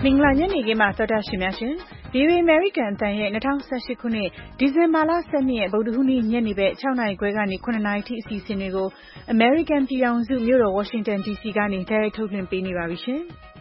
မင်္ဂလာညနေခင်းပါသောတာရှင်များရှင် VOA American အသံရဲ့2018ခုနှစ်ဒီဇင်ဘာလ12ရက်ဗုဒ္ဓဟူးနေ့ညနေပဲ6နာရီခွဲကနေ9နာရီထိအစီအစဉ်တွေကို American ပြည်ထောင်စုမြို့တော် Washington DC ကနေတိုက်ရိုက်ထုတ်လွှင့်ပေးနေပါပြီရှင်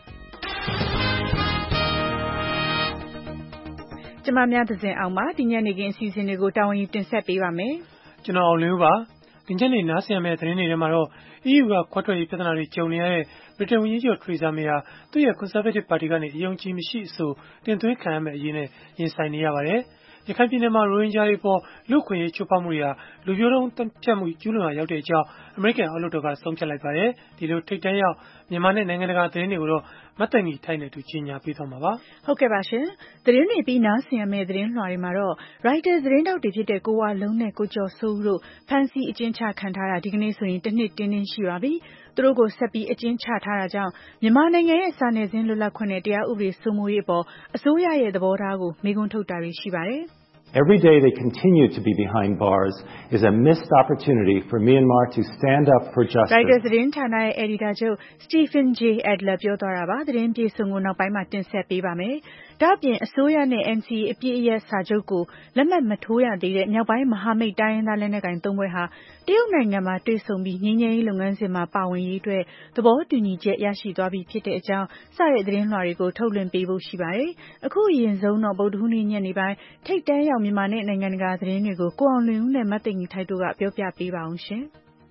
ကျမများသဇင်အောင်ပါဒီညနေခင်းအစီအစဉ်တွေကိုတာဝန်ယူတင်ဆက်ပေးပါမယ်ကျွန်တော်အောင်လင်းဦးပါဒီညနေနားဆင်ရမယ့်သတင်းတွေထဲမှာတော့ EU ကခွဲထွက်ရေးပြဿနာတွေကြုံနေရတဲ့ဗြိတိန်ဝန်ကြီးချုပ် Theresa May ဟာသူ့ရဲ့ Conservative ပါတီကနေအယုံကြည်မရှိအဆိုတင်သွင်းခံရမယ့်အရေးနဲ့ရင်ဆိုင်နေရပါတယ်။ရခိုင်ပြည်နယ်မှာရိုဟင်ဂျာတွေပေါ်လူ့အခွင့်အရေးချိုးဖောက်မှုတွေဟာလူမျိုးတုံးသတ်ဖြတ်မှုကျူးလွန်ရာရောက်တဲ့အကြောင်းအမေရိကန်အောက်လွှတ်တော်ကဆုံးဖြတ်လိုက်ပါတယ်။ဒီလိုထိပ်တန်းရောက်မြန်မာနဲ့နိုင်ငံတကာသတင်းတွေကိုတော့မတ်တန်ကြီးထိုက်နေသူကြီးညာပေးသွားမှာပါ။ဟုတ်ကဲ့ပါရှင်။သတင်းတွေပြီးနားဆင်ရမယ့်သတင်းလွှာတွေမှာတော့ Reuters သတင်းတောက်တွေဖြစ်တဲ့ကိုဝလုံးနဲ့ကိုကျော်စိုးဦးတို့ဖမ်းဆီးအကျဉ်းချခံထားတာဒီကနေ့ဆိုရင်တစ်နှစ်တင်းတင်းရှိပါပြီ။သူတို့ကိုဆက်ပြီးအကျဉ်းချထားတာကြောင့်မြန်မာနိုင်ငံရဲ့စာနယ်ဇင်းလွတ်လပ်ခွင့်နဲ့တရားဥပဒေစိုးမိုးရေးအပေါ်အစိုးရရဲ့သဘောထားကိုမေးခွန်းထုတ်တာတွေရှိပါတယ်။ Every day they continue to be behind bars is a missed opportunity for Myanmar to stand up for justice. Reuters သတင်းဌာနရဲ့အယ်ဒီတာချုပ် Stephen J. Adler ပြောသွားတာပါ။သတင်းပြေဆုံးကိုနောက်ပိုင်းမှာတင်ဆက်ပေးပါမယ်။ဒါ့အပြင်အစိုးရနဲ့ NCA အပြည့်အယက်စာချုပ်ကိုလက်မှတ်မထိုးရသေးတဲ့မြောက်ပိုင်းမဟာမိတ်တိုင်းရင်းသားလက်နက်ကိုင်၃ဘွဲ့ဟာတရုတ်နိုင်ငံမှာတွေ့ဆုံပြီးငြိမ်းချမ်းရေးလုပ်ငန်းစဉ်မှာပါဝင်ရေးအတွက်သဘောတူညီချက်ရရှိသွားပြီဖြစ်တဲ့အကြောင်းစတဲ့သတင်းလွှာတွေကိုထုတ်လွှင့်ပေးဖို့ရှိပါတယ်။အခုအရင်ဆုံးတော့ဗုဒ္ဓဟူးနေ့ညနေပိုင်းထိပ်တန်းရောက်မြန်မာနဲ့နိုင်ငံတကာသတင်းတွေကိုကိုအောင်လွင်ဦးနဲ့မတ်သိင်္ဂီထိုက်တို့ကပြောပြပေးပါအောင်ရှင်။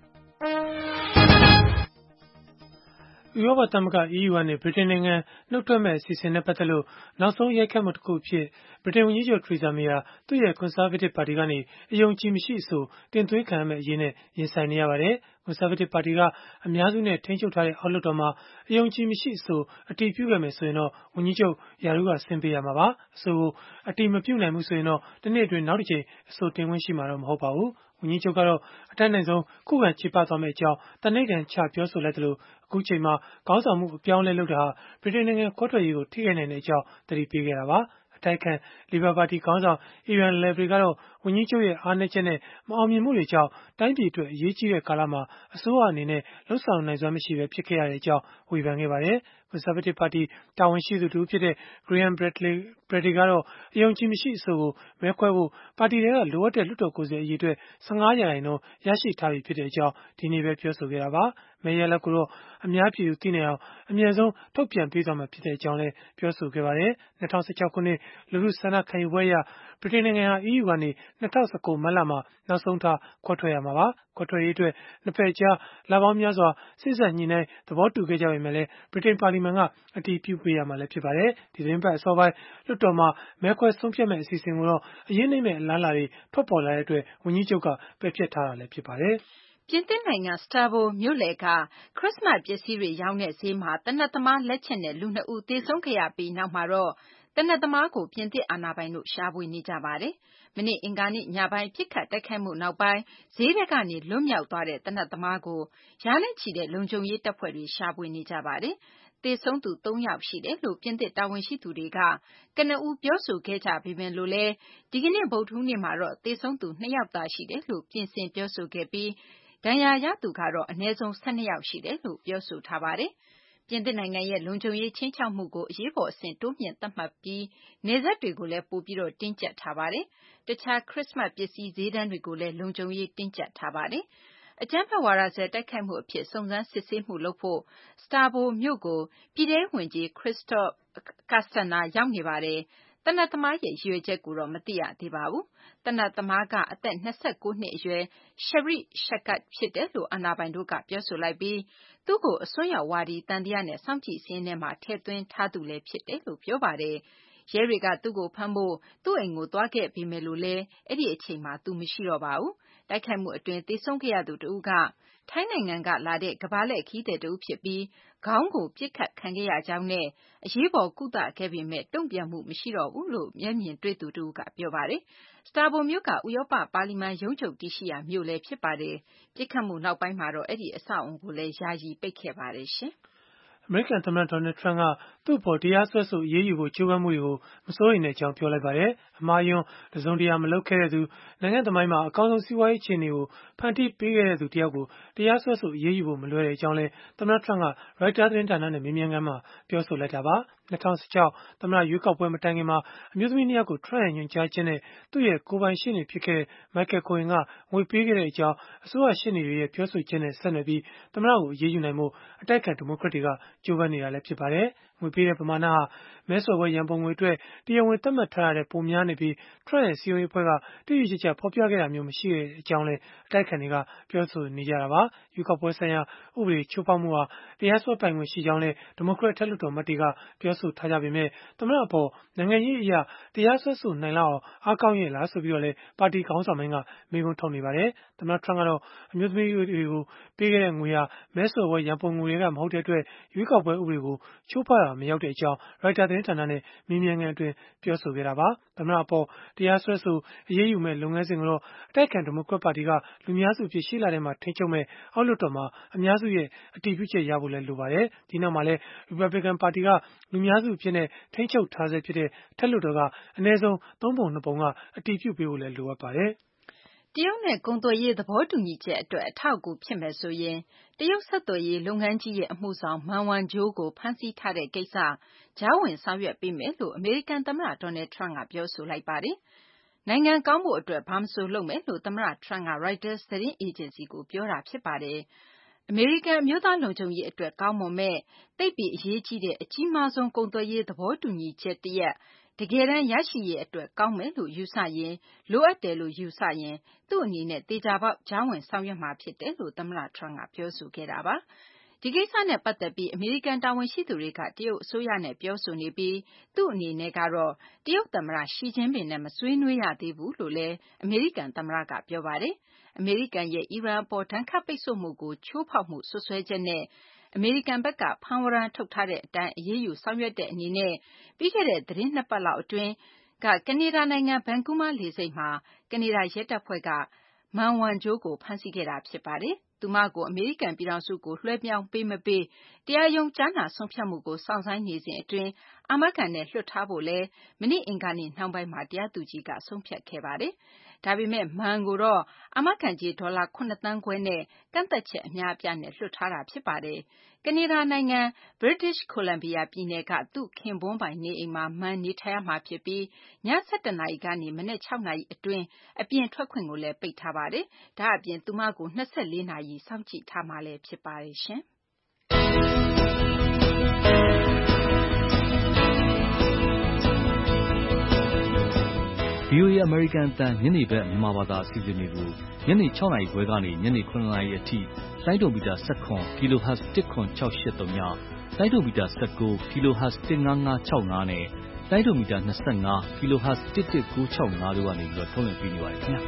ဥရောပသမဂ္ဂ EU ကနေဗြိတိန်နိုင်ငံနှုတ်ထွက်မဲ့အစီအစဉ်နဲ့ပတ်သက်လို့နောက်ဆုံးရိုက်ခတ်မှုတစ်ခုအဖြစ်ဗြိတိန်ဝန်ကြီးချုပ် Theresa May ဟာသူ့ရဲ့ Conservative ပါတီကနေအယုံကြည်မရှိအဆိုတင်သွင်းခံရမယ့်အရေးနဲ့ရင်ဆိုင်နေရပါတယ်။ Conservative ပါတီကအများစုနဲ့ထိန်းချုပ်ထားတဲ့အောက်လွှတ်တော်မှာအယုံကြည်မရှိအဆိုအတည်ပြုခဲ့မယ်ဆိုရင်တော့ဝန်ကြီးချုပ်ရာထူးကဆင်းပေးရမှာပါ။အဆိုကိုအတည်မပြုနိုင်ဘူးဆိုရင်တော့တစ်နှစ်အတွင်းနောက်တစ်ကြိမ်အဆိုတင်ခွင့်ရှိမှာတော့မဟုတ်ပါဘူး။ဝန်ကြီးချုပ်ကတော့အတတ်နိုင်ဆုံးခုခံချေပသွားမယ့်အကြောင်းတနိဒံချပြောဆိုလိုက်သလိုအခုချိန်မှာခေါင်းဆောင်မှုအပြောင်းအလဲလုပ်တာဟာဗြိတိန်နိုင်ငံခွဲထွက်ရေးကိုထိခိုက်နိုင်တဲ့အကြောင်းသတိပေးခဲ့တာပါ။အတိုက်ခံလီဗာပါတီခေါင်းဆောင် Ian Levy ကတော့ဝန်ကြီးချုပ်ရဲ့အားနည်းချက်နဲ့မအောင်မြင်မှုတွေကြောင့်တိုင်းပြည်အတွက်အရေးကြီးတဲ့ကာလမှာအစိုးရအနေနဲ့လှုပ်ဆောင်နိုင်စွမ်းမရှိဘဲဖြစ်ခဲ့ရတဲ့အကြောင်းဝေဖန်ခဲ့ပါတယ်။ Conservative ပါတီတာဝန်ရှိသူတစ်ဦးဖြစ်တဲ့ Graham Brady ကတော့အယုံကြည်မရှိအဆိုကိုမဲခွဲဖို့ပါတီထဲကလိုအပ်တဲ့လွှတ်တော်ကိုယ်စားလှယ်အရေအတွက်15%ရရှိထားပြီဖြစ်တဲ့အကြောင်းဒီနေ့ပဲပြောဆိုခဲ့တာပါ။မဲရလဒ်ကိုတော့အများပြည်သူသိနိုင်အောင်အမြန်ဆုံးထုတ်ပြန်ပေးသွားမှာဖြစ်ကြောင်းလည်းပြောဆိုခဲ့ပါတယ်။2016ခုနှစ်လူထုဆန္ဒခံယူပွဲအရဗြိတိန်နိုင်ငံဟာ EU ကနေ2019မတ်လမှာနောက်ဆုံးထားခွဲထွက်ရမှာပါ။ခွဲထွက်ရေးအတွက်နှစ်ဖက်ကြားလပေါင်းများစွာစေ့စပ်ညှိနှိုင်းသဘောတူခဲ့ကြပေမဲ့လည်းဗြိတိန်ပါလီမန်ကအတည်ပြုပေးရမှာလည်းဖြစ်ပါတယ်။ဒီသတင်းပတ်အစောပိုင်းလွှတ်တော်မှာမဲခွဲဆုံးဖြတ်မယ့်အစီအစဉ်ကိုတော့အရေးနိမ့်မဲ့အလားအလာတွေထွက်ပေါ်လာတဲ့အတွက်ဝန်ကြီးချုပ်ကပယ်ဖျက်ထားတာလည်းဖြစ်ပါတယ်။ပြင်သစ်နိုင်ငံ Strasbourg မြို့လယ်ကခရစ်စမတ်ပစ္စည်းတွေရောင်းတဲ့ဈေးမှာသေနတ်သမားလက်ချက်နဲ့လူ2ဦးသေဆုံးခဲ့ရပြီးနောက်မှာတော့သေနတ်သမားကိုပြင်သစ်အာဏာပိုင်တို့ရှာဖွေနေကြပါတယ်။မနေ့အင်္ဂါနေ့ညပိုင်းပစ်ခတ်တိုက်ခိုက်မှုနောက်ပိုင်းဈေးထဲကနေလွတ်မြောက်သွားတဲ့သေနတ်သမားကိုရာနဲ့ချီတဲ့လုံခြုံရေးတပ်ဖွဲ့တွေရှာဖွေနေကြပါတယ်။သေဆုံးသူ3ယောက်ရှိတယ်လို့ပြင်သစ်တာဝန်ရှိသူတွေကကနဦးပြောဆိုခဲ့ကြပေမဲ့လို့လည်းဒီကနေ့ဗုဒ္ဓဟူးနေ့မှာတော့သေဆုံးသူ2ယောက်သာရှိတယ်လို့ပြင်ဆင်ပြောဆိုခဲ့ပြီးဒဏ်ရာရသူကတော့အနည်းဆုံး12ယောက်ရှိတယ်လို့ပြောဆိုထားပါတယ်။ပြင်သစ်နိုင်ငံရဲ့လုံခြုံရေးခြိမ်းခြောက်မှုကိုအရေးပေါ်အဆင့်တိုးမြှင့်သတ်မှတ်ပြီးနယ်စပ်တွေကိုလည်းပိုပြီးတင်းကျပ်ထားပါတယ်။တခြားခရစ်စမတ်ပစ္စည်းဈေးတန်းတွေကိုလည်းလုံခြုံရေးတင်းကျပ်ထားပါတယ်။အကြမ်းဖက်ဝါဒစွဲတိုက်ခိုက်မှုအဖြစ်စုံစမ်းစစ်ဆေးမှုလုပ်ဖို့ Strasbourg မြို့ကိုပြည်ထဲရေးဝန်ကြီး Christophe Castaner ရောက်နေပါတယ်။သေနတ်သမားရဲ့ရည်ရွယ်ချက်ကိုတော့မသိရသေးပါဘူး။သေနတ်သမားကအသက်29နှစ်အရွယ် Sherif Chekat ဖြစ်တယ်လို့အာဏာပိုင်တို့ကပြောဆိုလိုက်ပြီးသူ့ကိုအစွန်းရောက်ဝါဒီသံသယနဲ့စောင့်ကြည့်စာရင်းထဲမှာထည့်သွင်းထားသူလည်းဖြစ်တယ်လို့ပြောပါတယ်။ရဲတွေကသူ့ကိုဖမ်းဖို့သူ့အိမ်ကိုသွားခဲ့ပေမဲ့လို့လည်းအဲ့ဒီအချိန်မှာသူမရှိတော့ပါဘူး။တိုက်ခိုက်မှုအတွင်းသေဆုံးခဲ့ရသူတဦးကထိုင်းနိုင်ငံကလာတဲ့ကမ္ဘာလှည့်ခရီးသည်တဦးဖြစ်ပြီးခေါင်းကိုပစ်ခတ်ခံခဲ့ရကြောင်းနဲ့အရေးပေါ်ကုသခဲ့ပေမဲ့တုံ့ပြန်မှုမရှိတော့ဘူးလို့မျက်မြင်တွေ့သူတဦးကပြောပါတယ်။ Strasbourg မြို့ကဥရောပပါလီမန်ရုံးချုပ်တည်ရှိရာမြို့လည်းဖြစ်ပါတယ်။ပစ်ခတ်မှုနောက်ပိုင်းမှာတော့အဲ့ဒီအဆောက်အအုံကိုလည်းယာယီပိတ်ခဲ့ပါတယ်ရှင်။အမေရိကန်သမ္မတ Donald Trump ကသူ့အပေါ်တရားစွဲဆိုအရေးယူဖို့ကြိုးပမ်းမှုတွေကိုမစိုးရိမ်တဲ့အကြောင်းပြောလိုက်ပါတယ်။အမှားယွင်းတစုံတရာမလုပ်ခဲ့တဲ့သူနိုင်ငံသမိုင်းမှာအကောင်းဆုံးစီးပွားရေးအခြေအနေကိုဖန်တီးပေးခဲ့တဲ့သူတယောက်ကိုတရားစွဲဆိုအရေးယူဖို့မလွယ်တဲ့အကြောင်းလည်းသမ္မတ Trump က Reuters သတင်းဌာနနဲ့မေးမြန်းခန်းမှာပြောဆိုလိုက်တာပါ။ 2016 သမ္မတရွေးကောက်ပွဲမတိုင်ခင်မှာ အမျိုးသမီး 2 ယောက်ကို Trump ရဲ့ ညွှန်ကြားချက်နဲ့ သူ့ရဲ့ကိုယ်ပိုင်ရှေ့နေဖြစ်ခဲ့တဲ့ Michael Cohen က ငွေပေးခဲ့ကြောင်း အစိုးရရှေ့နေတွေရဲ့ ပြောဆိုချက်နဲ့ ဆက်နွယ်ပြီး သမ္မတကို အရေးယူနိုင်ဖို့ အတိုက်အခံ ဒီမိုကရက်တွေက ကြိုးပမ်းနေတာလည်း ဖြစ်ပါတယ်။ ငွေပေးတဲ့ ပမာဏဟာ မဲဆွယ်ပွဲရန်ပုံငွေအတွက် တရားဝင် သတ်မှတ်ထားတာထက် ပိုများနေပြီး၊ Trump ရဲ့ စည်းရုံးရေးအဖွဲ့က တိတိကျကျ ဖော်ပြခဲ့တာမျိုး မရှိကြောင်းလည်း အတိုက်အခံတွေက ပြောဆိုနေကြတာပါ။ ရွေးကောက်ပွဲဆိုင်ရာ ဥပဒေချိုးဖောက်မှုဟာ တရားစွဲပိုင်ခွင့်ရှိကြောင်းလည်း ဒီမိုကရက် အထက်လွှတ်တော်အမတ်တွေက ပြောဆိုထားကြပေမဲ့ သမ္မတအပေါ် နိုင်ငံရေးအရ တရားစွဲဆိုနိုင်လောက်အောင် အားကောင်းရဲ့လားဆိုပြီးတော့လည်း ပါတီခေါင်းဆောင်ပိုင်းက မေးခွန်းထုတ်နေကြပါတယ်။ သမ္မတ Trump ကတော့ အမျိုးသမီးတွေကို ပေးခဲ့တဲ့ငွေဟာ မဲဆွယ်ပွဲရန်ပုံငွေထဲက မဟုတ်တဲ့အတွက် ရွေးကောက်ပွဲဥပဒေကို ချိုးဖောက်ရာ မရောက်ကြောင်း Reuters သတင်းဌာနနဲ့ မေးမြန်းခန်းအတွင်း ပြောဆိုခဲ့တာပါ။ သမ္မတအပေါ် တရားစွဲဆို အရေးယူမယ့် လုပ်ငန်းစဉ်ကိုတော့ အတိုက်အခံ ဒီမိုကရက်ပါတီက လူများစုအဖြစ် ရှေ့လထဲမှာ ထိန်းချုပ်မယ့် အောက်လွှတ်တော်မှာ အများစုရဲ့ အတည်ပြုချက်ရဖို့လည်း လိုပါတယ်။ ဒီနောက်မှာလည်း ရီပတ်ဘလစ်ကန်ပါတီက လူများစုအဖြစ် ထိန်းချုပ်ထားဆဲဖြစ်တဲ့ အထက်လွှတ်တော်က အနည်းဆုံး ၃ ပုံ 2 ပုံက အတည်ပြုပေးဖို့လည်း လိုအပ်ပါတယ်။တရုတ်နဲ့ ကုန်သွယ်ရေး သဘောတူညီချက်အတွက် အထောက်အကူ ဖြစ်မယ်ဆိုရင် တရုတ်ဆက်သွယ်ရေး လုပ်ငန်းကြီးရဲ့ အမှုဆောင် Meng Wanzhou ကို ဖမ်းဆီးထားတဲ့ကိစ္စ ကြားဝင်ဆောင်ရွက်ပေးမယ်လို့ အမေရိကန်သမ္မတ Donald Trump က ပြောဆိုလိုက်ပါတယ်။ နိုင်ငံကောင်းဖို့အတွက် ဘာမဆိုလုပ်မယ်လို့ သမ္မတ Trump က Reuters သတင်းအေဂျင်စီကို ပြောတာဖြစ်ပါတယ်။ အမေရိကန် အမျိုးသားလုံခြုံရေးအတွက် ကောင်းမွန်မယ့်၊ သိပ်ပြီးအရေးကြီးတဲ့ အကြီးမားဆုံး ကုန်သွယ်ရေး သဘောတူညီချက်တရပ် တကယ်တမ်း ရရှိရေးအတွက် ကောင်းမယ်လို့ ယူဆရင်၊ လိုအပ်တယ်လို့ ယူဆရင် သူ့အနေနဲ့ သေချာပေါက် ကြားဝင်ဆောင်ရွက်မှာ ဖြစ်တယ်လို့ သမ္မတ Trump က ပြောဆိုခဲ့တာပါ။ ဒီကိစ္စနဲ့ ပတ်သက်ပြီး အမေရိကန် တာဝန်ရှိသူတွေက တရုတ်အစိုးရနဲ့ ပြောဆိုနေပြီး သူ့အနေနဲ့ကတော့ တရုတ်သမ္မတ Xi Jinping နဲ့ မဆွေးနွေးရသေးဘူးလို့လည်း အမေရိကန်သမ္မတက ပြောပါတယ်။ အမေရိကန်ရဲ့ အီရန်အပေါ် ဒဏ်ခတ်ပိတ်ဆို့မှုကို ချိုးဖောက်မှု စွပ်စွဲချက်နဲ့ အမေရိကန်ဘက်က ဖမ်းဝရမ်းထုတ်ထားတဲ့အတိုင်း အရေးယူ ဆောင်ရွက်တဲ့အနေနဲ့ ပြီးခဲ့တဲ့ သီတင်း 2 ပတ်လောက်အတွင်း ကနေဒါနိုင်ငံ Vancouver လေဆိပ်မှာ ကနေဒါရဲတပ်ဖွဲ့က Meng Wanzhou ကို ဖမ်းဆီးခဲ့တာ ဖြစ်ပါတယ်။ သူမကို အမေရိကန်ပြည်ထောင်စုကို လွှဲပြောင်းပေးမပေး တရားရုံး ကြားနာဆုံးဖြတ်မှုကို စောင့်ဆိုင်းနေစဉ်အတွင်း အာမခံနဲ့ လွှတ်ထားဖို့လည်း မနေ့ အင်္ဂါနေ့ နှောင်းပိုင်းမှာ တရားသူကြီးက ဆုံးဖြတ်ခဲ့ပါတယ်။ ဒါပေမဲ့ Meng ကိုတော့ အာမခံကြေး ဒေါ်လာ ၇ သန်းခွဲနဲ့ ကန့်သတ်ချက် အများအပြားနဲ့ လွှတ်ထားတာ ဖြစ်ပါတယ်။ ကနေဒါနိုင်ငံ British Columbia ပြည်နယ်က သူ့ခင်ပွန်းပိုင် နေအိမ်မှာ Meng နေထိုင်ရမှာဖြစ်ပြီး ည ၁၁ နာရီကနေ မနက် ၆ နာရီအတွင်း အပြင်ထွက်ခွင့်ကိုလည်း ပိတ်ထားပါတယ်။ ဒါ့အပြင် သူမကို ၂၄ နာရီ စောင့်ကြည့်ထားမှာလည်း ဖြစ်ပါတယ်။ VOA အမေရိကန်အသံ ညနေဘက် မြန်မာဘာသာ အစီအစဉ်တွေကို ညနေ 6 နာရီခွဲကနေ ညနေ 7 နာရီအထိ လိုင်းဒိုမီတာ ၁၇ kHz 10763 ည၊ လိုင်းဒိုမီတာ ၁၉ kHz 15565 နဲ့ လိုင်းဒိုမီတာ 25 kHz 11965 တို့ကနေ ထုတ်လွှင့်ပေးနေပါတယ်ခင်ဗျာ။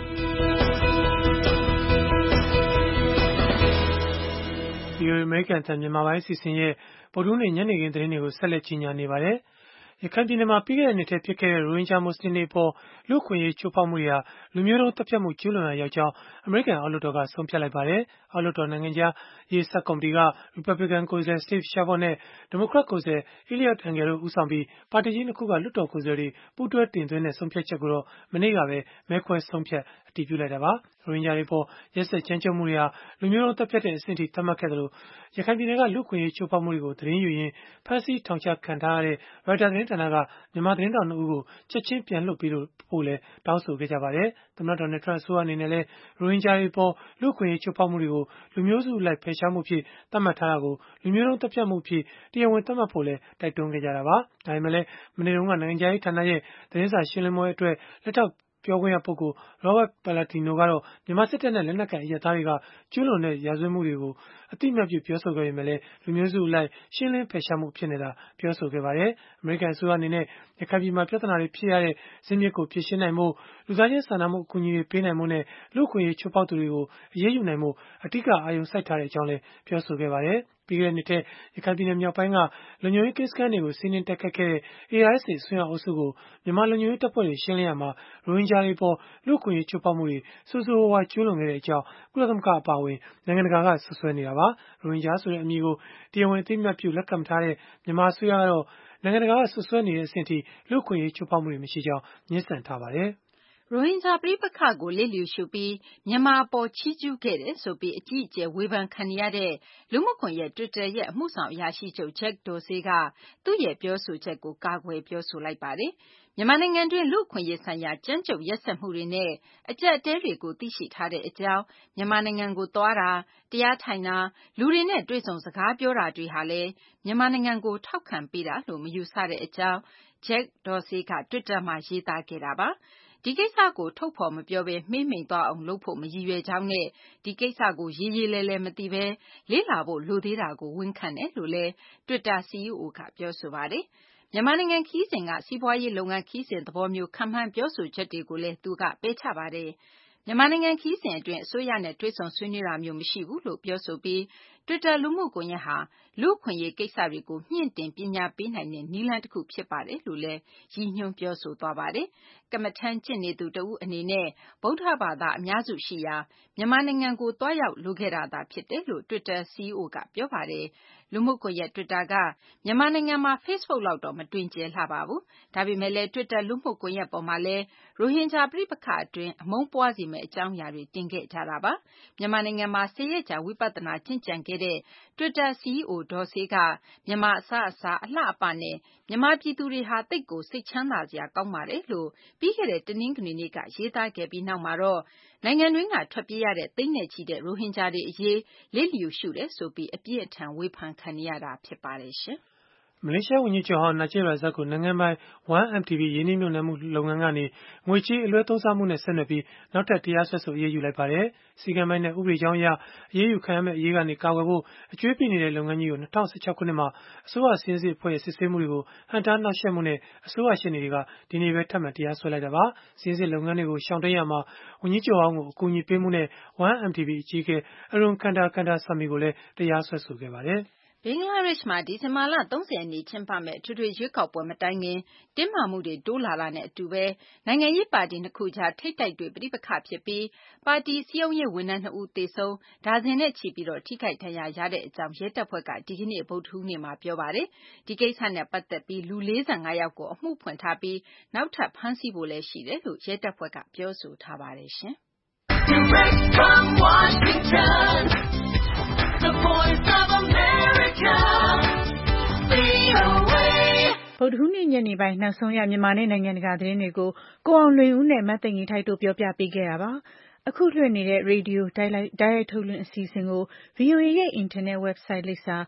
VOA အမေရိကန်အသံ မြန်မာပိုင်းအစီအစဉ်ရဲ့ ဗုဒ္ဓဟူးနေ့ ညနေခင်းသတင်းတွေကို ဆက်လက်ကြီးညာနေပါတယ်။ ရခိုင်ပြည်နယ်မှာ ပြီးခဲ့တဲ့နှစ်ထဲ ဖြစ်ခဲ့တဲ့ ရိုဟင်ဂျာ မွတ်စလင်တွေအပေါ် လူ့အခွင့်အရေး ချိုးဖောက်မှုတွေဟာ လူမျိုးတုန်းသတ်ဖြတ်မှု ကျုးလွန်ရာရောက်ကြောင်း အမေရိကန် အောက်လွှတ်တော်က ဆုံးဖြတ်လိုက်ပါတယ်။ အောက်လွှတ်တော် နိုင်ငံခြားရေး ဆပ်ကော်မတီက ရီပတ်ဘလစ်ကန် ကိုယ်စားလှယ် Steve Chabot နဲ့ ဒီမိုကရက်ကိုယ်စားလှယ် Eliot Engel တို့ ဦးဆောင်ပြီး ပါတီကြီး ၂ ခုက လွှတ်တော်ကိုယ်စားလှယ်တွေ ပူးတွဲတင်သွင်းတဲ့ ဆုံးဖြတ်ချက်ကိုတော့ မနေ့ကပဲ မဲခွဲဆုံးဖြတ် အတည်ပြုလိုက်တာပါ။ ရိုဟင်ဂျာတွေအပေါ် ရက်စက်ကြမ်းကြုတ်မှုတွေဟာ လူမျိုးတုန်းသတ်ဖြတ်တဲ့ အဆင့်အထိ သတ်မှတ်ခဲ့သလို၊ ရခိုင်ပြည်နယ်က လူ့အခွင့်အရေး ချိုးဖောက်မှုတွေကို သတင်းယူရင်း ဖမ်းဆီးထောင်ချခံထားရတဲ့ Reuters သတင်းဌာနက မြန်မာသတင်းထောက် 2 ဦးကို ချက်ခြင်းပြန်လွှတ်ပေးဖို့လည်း တောင်းဆိုခဲ့ကြပါတယ်။ သမ္မတ Donald Trump အစိုးရအနေနဲ့လည်း ရိုဟင်ဂျာတွေအပေါ် လူ့အခွင့်အရေး ချိုးဖောက်မှုတွေကို လူမျိုးစုအလိုက် ဖယ်ရှားမှုအဖြစ် သတ်မှတ်ထားတာကို လူမျိုးတုန်းသတ်ဖြတ်မှုအဖြစ် တရားဝင် သတ်မှတ်ဖို့လည်း တိုက်တွန်းခဲ့ကြတာပါ။ ဒါပေမဲ့လည်း မနေ့တုန်းက နိုင်ငံခြားရေးဌာနရဲ့ သတင်းစာရှင်းလင်းပွဲအတွက် လက်ထောက်ပြောခွင့်ရပုဂ္ဂိုလ် Robert Palladino ကတော့ မြန်မာစစ်တပ်နဲ့ လက်နက်ကိုင် အရပ်သားတွေက ကျုးလွန်တဲ့ ရာဇဝတ်မှုတွေကို အသိအမှတ်ပြု ပြောဆိုခဲ့ပေမဲ့လည်း လူမျိုးစုအလိုက် ရှင်းလင်းဖယ်ရှားမှု အဖြစ်နဲ့သာ ပြောဆိုခဲ့ပါတယ်။ အမေရိကန် အစိုးရအနေနဲ့ ရခိုင်ပြည်မှာ ပြဿနာတွေ ဖြစ်ရတဲ့ ဇစ်မြစ်ကို ဖြေရှင်းနိုင်ဖို့၊ လူသားချင်းစာနာမှု အကူအညီတွေ ပေးနိုင်ဖို့နဲ့ လူ့အခွင့်အရေး ချိုးဖောက်သူတွေကို အရေးယူနိုင်ဖို့ အဓိက အာရုံစိုက်ထားကြောင်းလည်း ပြောဆိုခဲ့ပါတယ်။ ပြီးခဲ့တဲ့နှစ်ထဲ ရခိုင်ပြည်နယ် မြောက်ပိုင်းက လုံခြုံရေးကင်းစခန်းတွေကို စီးနင်းတိုက်ခိုက်ခဲ့တဲ့ ARSA အစွန်းရောက်အုပ်စုကို မြန်မာလုံခြုံရေးတပ်ဖွဲ့တွေ ရှင်းလင်းရာမှာ ရိုဟင်ဂျာတွေအပေါ် လူ့အခွင့်အရေး ချိုးဖောက်မှုတွေ ဆိုးဆိုးရွားရွား ကျုးလွန်ခဲ့ကြောင်း ကုလသမဂ္ဂ အပါအဝင် နိုင်ငံတကာက စွပ်စွဲနေတာပါ။ ရိုဟင်ဂျာဆိုတဲ့ အမည်ကို တရားဝင် အသိအမှတ်ပြု လက်ခံမထားတဲ့ မြန်မာအစိုးရကတော့ နိုင်ငံတကာက စွပ်စွဲနေတဲ့အဆင့်အထိ လူ့အခွင့်အရေး ချိုးဖောက်မှုတွေ မရှိကြောင်း ငြင်းဆန်ထားပါတယ်။ရိုဟင်ဂျာပဋိပက္ခကိုလစ်လျူရှုပြီးမြန်မာအပေါ်ချီးကျူးခဲ့တယ်ဆိုပြီးအကြီးအကျယ်ဝေဖန်ခံနေရတဲ့လူမှုကွန်ရက် Twitter ရဲ့အမှုဆောင်အရာရှိချုပ် Jack Dorsey ကသူ့ရဲ့ပြောဆိုချက်ကိုကာကွယ်ပြောဆိုလိုက်ပါတယ်။မြန်မာနိုင်ငံတွင်းလူ့အခွင့်အရေးဆိုင်ရာကြမ်းကြုတ်ရက်စက်မှုတွေနဲ့အကျပ်အတည်းတွေကိုသိရှိထားတဲ့အကြောင်းမြန်မာနိုင်ငံကိုသွားတာတရားထိုင်တာလူတွေနဲ့တွေ့ဆုံစကားပြောတာတွေဟာလည်းမြန်မာနိုင်ငံကိုထောက်ခံပေးတာလို့မယူဆတဲ့အကြောင်း Jack Dorsey က Twitter မှာရေးသားခဲ့တာပါ။ဒီကိစ္စကိုထုတ်ဖော်မပြောဘဲမှေးမှိန်သွားအောင်လုပ်ဖို့မရည်ရွယ်ကြောင်းနဲ့ဒီကိစ္စကိုရေးရေးလဲလဲမသိဘဲလေ့လာဖို့လိုသေးတာကိုဝန်ခံတယ်လို့လည်း Twitter CEO ကပြောဆိုပါတယ်။မြန်မာနိုင်ငံခရီးစဉ်ကစီးပွားရေးလုပ်ငန်းခရီးစဉ်သဘောမျိုးခန့်မှန်းပြောဆိုချက်တွေကိုလည်းသူကပယ်ချပါတယ်။မြန်မာနိုင်ငံခရီးစဉ်အတွင်းအစိုးရနဲ့တွေ့ဆုံဆွေးနွေးတာမျိုးမရှိဘူးလို့ပြောဆိုပြီး Twitter လူမှုကွန်ရက်ဟာလူ့အခွင့်အရေးကိစ္စတွေကိုမြင့်တင်ပညာပေးနိုင်တဲ့နည်းလမ်းတစ်ခုဖြစ်ပါတယ်လို့လည်းရည်ညွှန်းပြောဆိုသွားပါတယ်။ကမ္မထမ်းကျင့်နေသူတဦးအနေနဲ့ဗုဒ္ဓဘာသာအများစုရှိရာမြန်မာနိုင်ငံကိုသွားရောက်လိုခဲ့တာသာဖြစ်တယ်လို့ Twitter CEO ကပြောပါတယ်။လူမှုကွန်ရက် Twitter ကမြန်မာနိုင်ငံမှာ Facebook လောက်တော့မတွင်ကျယ်လှပါဘူး။ဒါပေမဲ့လည်း Twitter လူမှုကွန်ရက်ပေါ်မှာလည်းရိုဟင်ဂျာပဋိပက္ခအတွင်းအမုန်းပွားစေမယ့်အကြောင်းအရာတွေတင်ခဲ့ကြတာပါ။မြန်မာနိုင်ငံမှာ10 ရက်ကြာဝိပဿနာကျင့်ကြံခဲ့တဲ့ Twitter CEO Dorsey ကမြန်မာအစားအစာအလှအပနဲ့မြန်မာပြည်သူတွေဟာသိပ်ကိုစိတ်ချမ်းသာစရာကောင်းပါတယ်လို့ပြီးခဲ့တဲ့တနင်္ဂနွေနေ့ကရေးသားခဲ့ပြီးနောက်မှာတော့နိုင်ငံတွင်းကထွက်ပြေးရတဲ့သိန်းနဲ့ချီတဲ့ရိုဟင်ဂျာတွေအရေးလစ်လျူရှုတယ်ဆိုပြီးအပြည့်အထန်ဝေဖန်ခံနေရတာဖြစ်ပါတယ်ရှင်။မလေးရှားဝန်ကြီးချုပ်ဟောင်း Najib Razak ကိုနိုင်ငံပိုင် 1MDB ရင်းနှီးမြှုပ်နှံမှုလုပ်ငန်းကနေငွေကြေးအလွဲသုံးစားမှုနဲ့ဆက်နွယ်ပြီးနောက်ထပ်တရားစွဲဆိုအရေးယူလိုက်ပါတယ်။စည်းကမ်းပိုင်းနဲ့ဥပဒေကြောင်းအရအရေးယူခံရမယ့်အရေးကနေကာကွယ်ဖို့အကြွေးပိနေတဲ့လုပ်ငန်းကြီးကို2016ခုနှစ်မှာအစိုးရစည်းစိမ်အဖွဲ့ရဲ့စစ်ဆေးမှုတွေကိုဟန့်တားနှောက်ယှက်မှုနဲ့အစိုးရရှေ့နေတွေကဒီနေ့ပဲထပ်မံတရားစွဲလိုက်တာပါ။စည်းစိမ်လုပ်ငန်းတွေကိုရှောင်တိန်ရမှာဝန်ကြီးချုပ်ဟောင်းကိုအကူအညီပေးမှုနဲ့ 1MDB အကြီးအကဲ Arun Kandasamy ကိုလည်းတရားစွဲဆိုခဲ့ပါတယ်။ဘင်္ဂလားဒေ့ရှ်မှာဒီဇင်ဘာလ30ရက်နေ့ကျင်းပမယ့်အထွေထွေရွေးကောက်ပွဲမတိုင်ခင်တင်းမာမှုတွေတိုးလာတာနဲ့အတူပဲနိုင်ငံရေးပါတီနှစ်ခုကြားထိပ်တိုက်တွေ့ပဋိပက္ခဖြစ်ပြီးပါတီစည်းရုံးရေးဝန်ထမ်း2ဦးသေဆုံးဒါဇင်နဲ့ချီပြီးထိခိုက်ဒဏ်ရာရတဲ့အကြောင်းရဲတပ်ဖွဲ့ကဒီကနေ့ဗုဒ္ဓဟူးနေ့မှာပြောပါတယ်။ဒီကိစ္စနဲ့ပတ်သက်ပြီးလူ45ယောက်ကိုအမှုဖွင့်ထားပြီးနောက်ထပ်ဖမ်းဆီးဖို့လည်းရှိတယ်လို့ရဲတပ်ဖွဲ့ကပြောဆိုထားပါတယ်ရှင်။ Direct from Washington, the voice of America, VOA ဗုဒ္ဓဟူးနေ့ညနေပိုင်းနောက်ဆုံးရမြန်မာနဲ့နိုင်ငံတကာသတင်းတွေကိုကိုအောင်လွင်ဦးနဲ့မသိင်္ဂီထိုက်တို့ပြောပြပေးခဲ့တာပါ။အခုလွှင့်နေတဲ့ရေဒီယိုတိုက်ရိုက်ထုတ်လွှင့်အစီအစဉ်ကို VOA ရဲ့အင်တာနက် website လိပ်စာ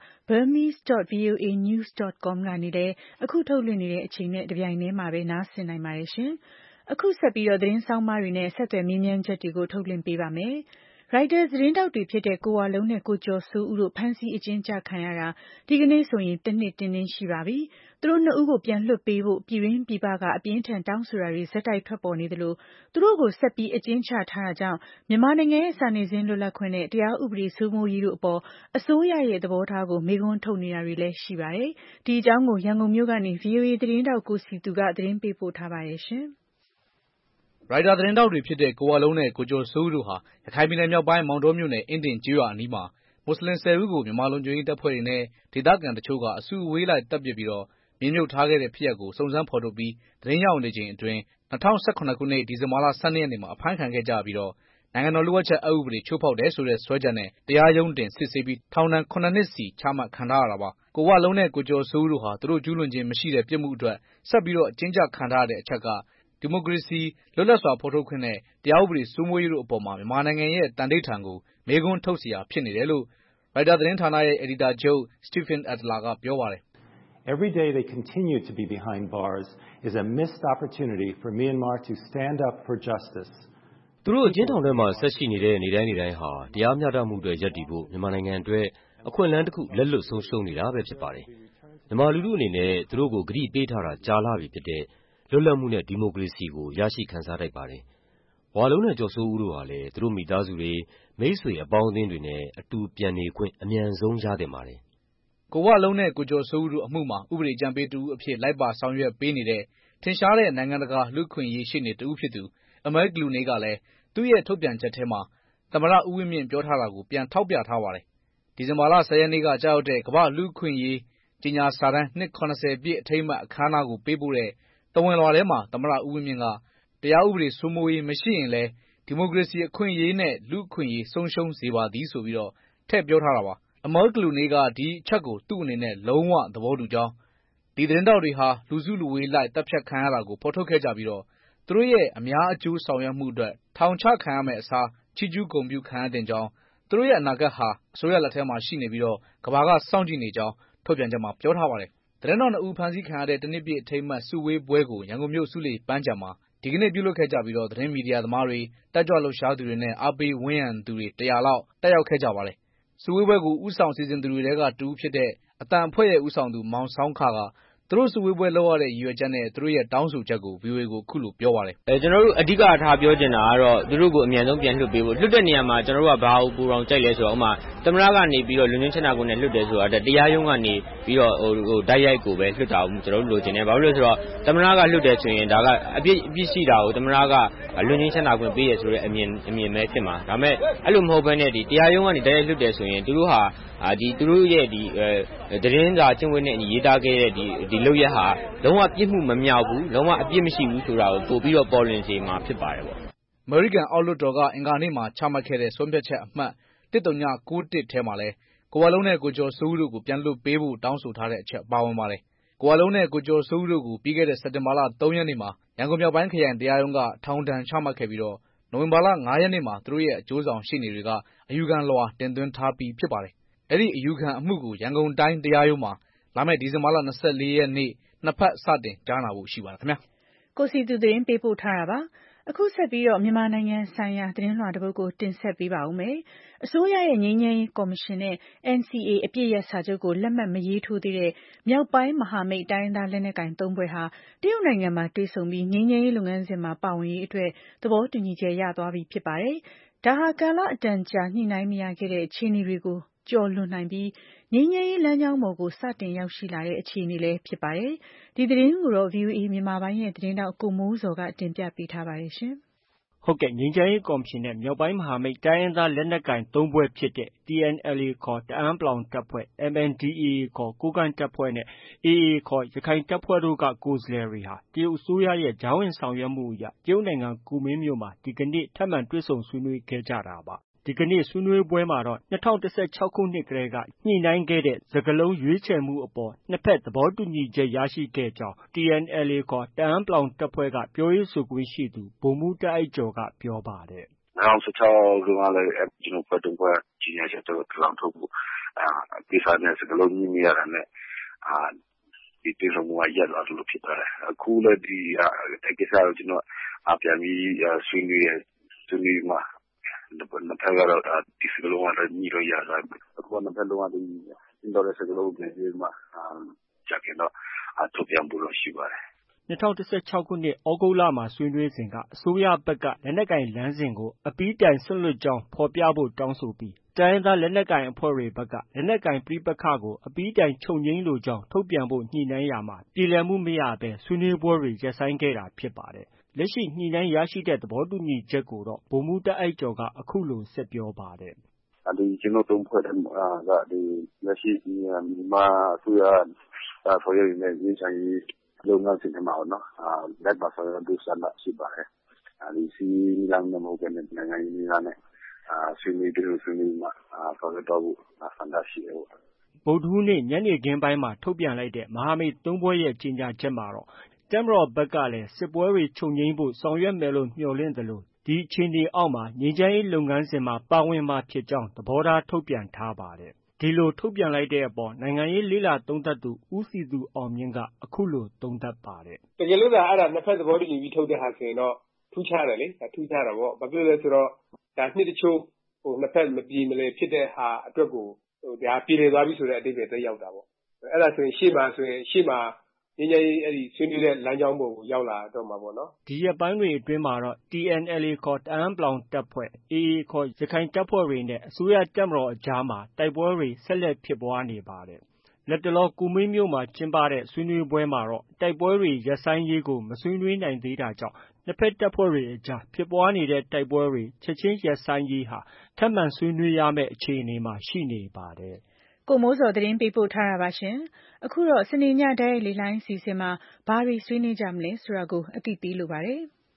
burmese.voanews.com ကနေလည်းအခုထုတ်လွှင့်နေတဲ့အချိန်နဲ့တပြိုင်တည်းမှာပဲနားဆင်နိုင်ပါတယ်ရှင်။အခုဆက်ပြီးသတင်းဆောင်းပါးတွေနဲ့ဆက်သွယ်မေးမြန်းချက်တွေကိုထုတ်လွှင့်ပေးပါမယ်။ Reuters သတင်းထောက်တွေဖြစ်တဲ့ကိုဝလုံးနဲ့ကိုကျော်စိုးဦးတို့ဖမ်းဆီးအကျဉ်းချခံရတာဒီကနေ့ဆိုရင်တစ်နှစ်တင်းတင်းရှိပါပြီ။သူတို့နှစ်ဦးကိုပြန်လွှတ်ပေးဖို့ပြည်တွင်းပြည်ပကအပြင်းထန်တောင်းဆိုတာတွေဆက်တိုက်ထွက်ပေါ်နေသလိုသူတို့ကိုဆက်ပြီးအကျဉ်းချထားတာကြောင့်မြန်မာနိုင်ငံရဲ့စာနယ်ဇင်းလွတ်လပ်ခွင့်နဲ့တရားဥပဒေစိုးမိုးရေးတို့အပေါ်အစိုးရရဲ့သဘောထားကိုမေးခွန်းထုတ်နေတာတွေလည်းရှိပါတယ်။ဒီအကြောင်းကိုရန်ကုန်မြို့ကနေ VOA သတင်းထောက်ကိုစီသူကသတင်းပေးပို့ထားပါတယ်ရှင်။ရိုက်တာသတင်းထောက်တွေဖြစ်တဲ့ကိုဝလုံးနဲ့ကိုကျော်စိုးဦးတို့ဟာရခိုင်ပြည်နယ်မြောက်ပိုင်းမောင်တောမြို့နယ်အင်းဒင်ကျေးရွာအနီးမှာမွတ်ဆလင်10ဦးကိုမြန်မာလုံခြုံရေးတပ်ဖွဲ့တွေနဲ့ဒေသခံတချို့ကအစုအဝေးလိုက်တပ်ပစ်ပြီးမြေမြုပ်ထားခဲ့တဲ့ဖြစ်ရပ်ကိုစုံစမ်းဖော်ထုတ်ပြီးသတင်းရယူနေချိန်အတွင်း2017ခုနှစ်ဒီဇင်ဘာလ12ရက်နေ့မှာအဖမ်းခံခဲ့ကြပြီးနိုင်ငံတော်လျှို့ဝှက်ချက်အက်ဥပဒေချိုးဖောက်တယ်ဆိုတဲ့စွဲချက်နဲ့တရားရုံးတင်စစ်ဆေးပြီးထောင်ဒဏ်7နှစ်စီချမှတ်ခံထားရတာပါ။ကိုဝလုံးနဲ့ကိုကျော်စိုးဦးတို့ဟာသူတို့ကျူးလွန်ခြင်းမရှိတဲ့ပြစ်မှုအတွက်ဆက်ပြီးအကျဉ်းချခံထားရတဲ့အချက်ကဒီမိုကရေစီလွတ်လပ်စွာဖော်ထုတ်ခွင့်နဲ့တရားဥပဒေစိုးမိုးရေးတို့အပေါ်မြန်မာနိုင်ငံရဲ့သန္နိဋ္ဌာန်ကိုမေးခွန်းထုတ်စရာဖြစ်နေတယ်လို့ရိုက်တာသတင်းဌာနရဲ့အယ်ဒီတာချုပ် Stephen Adler ကပြောပါတယ်။ Every day they continue to be behind bars is a missed opportunity for Myanmar to stand up for justice. သူတို့အကျဉ်းထောင်ထဲမှာဆက်ရှိနေတဲ့နေ့တိုင်းဟာတရားမျှတမှုအတွက်ရပ်တည်ဖို့မြန်မာနိုင်ငံအတွက်အခွင့်အလမ်းတစ်ခုလက်လွတ်ဆုံးရှုံးနေတာပဲဖြစ်ပါတယ်။မြန်မာလူထုအနေနဲ့သူတို့ကိုဂရုပေးထားတာကြာလှပြီဖြစ်တဲ့လွတ်လပ်မှုနဲ့ဒီမိုကရေစီကိုရရှိခံစားထိုက်ပါတယ်။ဝါလုံးနဲ့ကျော်စိုးဦးတို့ဟာလည်းသူတို့မိသားစုတွေမိတ်ဆွေအပေါင်းအသင်းတွေနဲ့အတူပြန်နေခွင့်အမြန်ဆုံးရသင့်ပါတယ်။ကိုဝလုံးနဲ့ကိုကျော်စိုးဦးတို့အမှုမှာဥပဒေအကြံပေးတဦးအဖြစ်လိုက်ပါဆောင်ရွက်ပေးနေတဲ့ထင်ရှားတဲ့နိုင်ငံတကာလူ့အခွင့်အရေးရှေ့နေတဦးဖြစ်သူAmal Clooneyကလည်းသူ့ရဲ့ထုတ်ပြန်ချက်ထဲမှာသမ္မတဦးဝင်းမြင့်ပြောထားတာကိုပြန်ထောက်ပြထားပါတယ်။ဒီဇင်ဘာလ10ရက်နေ့ကကြာရောက်တဲ့ကမ္ဘာ့လူ့အခွင့်အရေးကြေညာစာတမ်းနှစ်70ပြည့်အထိမ်းအမှတ်အခမ်းအနားကိုပေးပို့တဲ့သဝဏ်လွှာထဲမှာသမ္မတဦးဝင်းမြင့်ကတရားဥပဒေစိုးမိုးရေးမရှိရင်လည်းဒီမိုကရေစီအခွင့်အရေးနဲ့လူ့အခွင့်အရေးဆုံးရှုံးစေပါသည်ဆိုပြီးထည့်ပြောထားတာပါ။ Amal Clooney ကဒီအချက်ကိုသူ့အနေနဲ့လုံးဝသဘောတူကြောင်းဒီသတင်းထောက်တွေဟာလူစုလူဝေးလိုက်တပ်ဖြတ်ခံရတာကိုဖော်ထုတ်ခဲ့ကြပြီးသူတို့ရဲ့အများအကျိုးဆောင်ရွက်မှုအတွက်ထောင်ချခံရမယ့်အစားချီးကျူးဂုဏ်ပြုခံရသင့်ကြောင်းသူတို့ရဲ့အနာဂတ်ဟာအစိုးရလက်ထဲမှာရှိနေပြီးကမ္ဘာကစောင့်ကြည့်နေကြောင်းထုတ်ပြန်ချက်မှာပြောထားပါတယ်။သတင်းထောက်2ဦးဖမ်းဆီးခံရတဲ့တနှစ်ပြည့်အထိမ်းအမှတ်စုဝေးပွဲကိုရန်ကုန်မြို့ဆူးလေပန်းခြံမှာဒီကနေ့ပြုလုပ်ခဲ့ကြပြီးသတင်းမီဒီယာသမားတွေတက်ကြွလှုပ်ရှားသူတွေနဲ့အားပေးဝန်းရံသူတွေ100လောက်တက်ရောက်ခဲ့ကြပါတယ်။စုဝေးပွဲကိုဦးဆောင်စီစဉ်သူတွေထဲကတဦးဖြစ်တဲ့အတန်အဖွဲ့ရဲ့ဦးဆောင်သူမောင်ဆောင်းခကသူတို့စုဝေးပွဲလုပ်ရတဲ့ရည်ရွယ်ချက်နဲ့သူတို့ရဲ့တောင်းဆိုချက်ကို VOA ကိုခုလိုပြောပါတယ်။ကျွန်တော်တို့အဓိကထားပြောချင်တာကတော့သူတို့ကိုအမြန်ဆုံးပြန်လွှတ်ပေးဖို့လွှတ်တဲ့နေရာမှာကျွန်တော်တို့ကဘာကိုပူအောင်ကြိုက်လဲဆိုတော့ဥမာသမရကနေပြီးတော့လူငင်းချနာကိုနဲ့လွှတ်တယ်ဆိုတာတရားရုံးကနေပြီးတော့တိုက်ရိုက်ကိုပဲလွှတ်တာကိုကျွန်တော်တို့လိုချင်တယ်။ဘာလို့လဲဆိုတော့သမရကလွှတ်တယ်ဆိုရင်ဒါကအပြစ်ရှိတာကိုသမရကလူငင်းချနာကိုပေးရဆိုတဲ့အမြင်ပဲဖြစ်မှာ။ဒါပေမဲ့အဲ့လိုမဟုတ်ဘဲနဲ့တရားရုံးကနေတိုက်ရိုက်လွှတ်တယ်ဆိုရင်သူတို့ဟာသူတို့ရဲ့သတင်းစာကျင့်ဝတ်နဲ့အညီရေးသားခဲ့တဲ့ဒီလုပ်ရက်ဟာလုံးဝပြစ်မှုမမြောက်ဘူးလုံးဝအပြစ်မရှိဘူးဆိုတာကိုပို့ပြီးတော့ပေါ်လွင်စေမှာဖြစ်ပါတယ်ပေါ့။ American အောက်လွှတ်တော်ကအင်္ဂါနေ့မှာချမှတ်ခဲ့တဲ့ဆုံးဖြတ်ချက်အမှတ်1091ထဲမှာလဲကိုဝလုံးနဲ့ကိုကျော်စိုးဦးတို့ကိုပြန်လွှတ်ပေးဖို့တောင်းဆိုထားတဲ့အချက်ပါဝင်ပါတယ်။ကိုဝလုံးနဲ့ကိုကျော်စိုးဦးတို့ကိုပြီးခဲ့တဲ့စက်တင်ဘာလ3ရက်နေ့မှာရန်ကုန်မြောက်ပိုင်းခရိုင်တရားရုံးကထောင်ဒဏ်ချမှတ်ခဲ့ပြီးနိုဝင်ဘာလ5ရက်နေ့မှာသူတို့ရဲ့အကျိုးဆောင်ရှေ့နေတွေကအယူခံလွှာတင်သွင်းထားပြီးဖြစ်ပါတယ်။အဲ့ဒီအယူခံအမှုကိုရန်ကုန်တိုင်းတရားရုံးမှာလာမယ့်ဒီဇင်ဘာလ24ရက်နေ့နှစ်ဖက်စတင်ကြားနာဖို့ရှိပါတယ်ခင်ဗျာ။ကိုစီသူသတင်းပေးပို့ထားတာပါ။အခုဆက်ပြီးမြန်မာနိုင်ငံဆိုင်ရာသတင်းလွှာတစ်ပုဒ်ကိုတင်ဆက်ပေးပါဦးမယ်။အစိုးရရဲ့ငြိမ်းချမ်းရေးကော်မရှင်နဲ့ NCA အပစ်ရပ်စာချုပ်ကိုလက်မှတ်မရေးထိုးသေးတဲ့မြောက်ပိုင်းမဟာမိတ်တိုင်းရင်းသားလက်နက်ကိုင်3ဖွဲ့ဟာတရုတ်နိုင်ငံမှာတွေ့ဆုံပြီးငြိမ်းချမ်းရေးလုပ်ငန်းစဉ်မှာပါဝင်ရေးအတွက်သဘောတူညီချက်ရသွားပြီဖြစ်ပါတယ်။ဒါဟာကာလအတန်ကြာညှိနှိုင်းမရခဲ့တဲ့အခြေအနေတွေကိုကျော်လွန်နိုင်ပြီးငြိမ်းချမ်းရေးလမ်းကြောင်းပေါ်ကိုစတင်ရောက်ရှိလာတဲ့အခြေအနေလည်းဖြစ်ပါတယ်။ဒီသတင်းကိုတော့ VOA မြန်မာပိုင်းရဲ့သတင်းထောက်ကိုမိုးဇော်ကတင်ပြပေးထားပါတယ်ရှင်။ဟုတ်ကဲ့ငြိမ်းချမ်းရေးကော်မရှင်နဲ့မြောက်ပိုင်းမဟာမိတ်တိုင်းရင်းသားလက်နက်ကိုင်3ဖွဲ့ဖြစ်တဲ့ TNLA ခေါ်တအာင်းပလောင်တပ်ဖွဲ့ MNDAA ခေါ်ကိုးကန့်တပ်ဖွဲ့နဲ့ AA ခေါ်ရခိုင်တပ်ဖွဲ့တို့ကကိုယ်စားလှယ်တွေဟာတရုတ်အစိုးရရဲ့ကြားဝင်ဆောင်ရွက်မှုအရတရုတ်နိုင်ငံကူမင်းမြို့မှာဒီကနေ့ထပ်မံတွေ့ဆုံဆွေးနွေးခဲ့ကြတာပါ။ဒီကနေ့ဆွေးနွေးပွဲမှာတော့2016ခုနှစ်ကတည်းကညှိနှိုင်းခဲ့တဲ့စကားလုံးရွေးချယ်မှုအပေါ်နှစ်ဖက်သဘောတူညီချက်ရရှိခဲ့ကြောင်း TNLA ခေါ်တအာင်းပလောင်တပ်ဖွဲ့ကပြောရေးဆိုခွင့်ရှိသူဗိုလ်မှူးတာအိုက်ကျော်ကပြောပါတယ်။2016တုန်းကလည်းကျွန်တော်ဖွဲ့တုံးဖွဲ့ကြီးညာချက်တော့ထလောင်ထုတ်ဖို့ဒီစားနဲ့စကလုံးကြီးနေရတာနဲ့ဒီတေဆုံးမှုကရက်လာလို့ဖြစ်သွားတယ်။အခုလည်းဒီကိစ္စကိုကျွန်တော်ပြန်ပြီးဆွေးနွေးမှာနှစ်ဖက်ကတော့ဒီစကလုံးကတော့ညီလို့ရတာအခုနှစ်ဖက်လုံးကဒီတော့စကလုံးပြန်ပြီးမှကြာကြတော့ထုတ်ပြန်ဖို့လို့ရှိပါတယ် 2016ခုနှစ်ဩဂုတ်လမှာဆွေးနွေးစဉ်ကအစိုးရဘက်ကလက်နက်ကိုင်လမ်းစဉ်ကိုအပြီးတိုင်ဆွတ်လွှတ်ကြောင်းဖော်ပြဖို့တောင်းဆိုပြီးတိုင်းရင်းသားလက်နက်ကိုင်အဖွဲ့တွေဘက်ကလက်နက်ကိုင်ပဋိပက္ခကိုအပြီးတိုင်ချုပ်ငြိမ်းလိုကြောင်းထုတ်ပြန်ဖို့ညှိနှိုင်းရာမှာပြေလည်မှုမရဘဲဆွေးနွေးပွဲတွေရပ်ဆိုင်းခဲ့တာဖြစ်ပါတယ်။လက်ရှိညှိနှိုင်းရရှိတဲ့သဘောတူညီချက်ကိုတော့ဗိုလ်မှူးတာအိုက်ကျော်ကအခုလိုဆက်ပြောပါတယ်။ကျွန်တော်သုံးဖွဲ့ကလက်ရှိမြန်မာအစိုးရဖော်ရည်နဲ့ငြိမ်းချမ်းရေးလုပ်ငန်းစဉ်မှာပေါ့နော်လက်ပါဆောင်ရတဲ့ဆန္ဒရှိပါတယ်ဒီစီလမ်းနဲ့မဟုတ်တဲ့နိုင်ငံရေးနည်းနဲ့ဆွေးနွေးမှာဆောင်ရတော့ဖို့ဆန္ဒရှိတယ်ပေါ့ဗုဒ္ဓဟူးနေ့ညနေခင်းပိုင်းမှာထုတ်ပြန်လိုက်တဲ့မဟာမိတ်3ဖွဲ့ရဲ့ကြေညာချက်မှာတော့တပ်မတော်ဘက်ကလည်းစစ်ပွဲတွေချုပ်ငြိမ်းဖို့ဆောင်ရွက်မယ်လို့မျှော်လင့်သလိုဒီအခြေအနေအောက်မှာငြိမ်းချမ်းရေးလုပ်ငန်းစဉ်မှာပါဝင်မှာဖြစ်ကြောင်းသဘောထားထုတ်ပြန်ထားပါတယ်ဒီလိုထုတ်ပြန်လိုက်တဲ့အပေါ်နိုင်ငံရေးလေ့လာသုံးသပ်သူဦးစည်သူအောင်မြင့်ကအခုလိုသုံးသပ်ပါတယ်တကယ်လို့အဲ့ဒါနှစ်ဖက်သဘောတူညီပြီးထုတ်တဲ့ဟာဆိုရင်တော့ထူးခြားတယ်လေထူးခြားတာပေါ့ဘာဖြစ်လဲဆိုတော့ဒါနှစ်တချို့နှစ်ဖက်မပြေမလည်ဖြစ်တဲ့ဟာအတွက်ကိုဒါပြေလည်သွားပြီဆိုတဲ့အဓိပ္ပာယ်သက်ရောက်တာပေါ့အဲ့ဒါဆိုရင်ရှေ့မှာငြိမ်းချမ်းရေးအဲ့ဒီဆွေးနွေးတဲ့လမ်းကြောင်းပေါ်ကိုရောက်လာတော့မှာပေါ့နော်ဒီရက်ပိုင်းတွေအတွင်းမှာတော့ TNLA ခေါ်တအာင်းပလောင်တပ်ဖွဲ့ AA ခေါ်ရခိုင်တပ်ဖွဲ့တွေနဲ့အစိုးရတပ်မတော်အကြားမှာတိုက်ပွဲတွေဆက်လက်ဖြစ်ပွားနေပါတယ်လက်တလောကူမင်းမြို့မှာကျင်းပတဲ့ဆွေးနွေးပွဲမှာတော့တိုက်ပွဲတွေရပ်ဆိုင်းရေးကိုမဆွေးနွေးနိုင်သေးတာကြောင့်နှစ်ဖက်တပ်ဖွဲ့တွေအကြားဖြစ်ပွားနေတဲ့တိုက်ပွဲတွေချက်ချင်းရပ်ဆိုင်းရေးဟာထပ်မံဆွေးနွေးရမယ့်အခြေအနေမှာရှိနေပါတယ်ကိုမိုးဇော်သတင်းပေးပို့ထားတာပါရှင်။အခုတော့စနေညတိုက်လေလိုင်းအစီအစဉ်မှာဘာတွေဆွေးနွေးကြမလဲဆိုတာကိုအသိပေးလိုပါတယ်။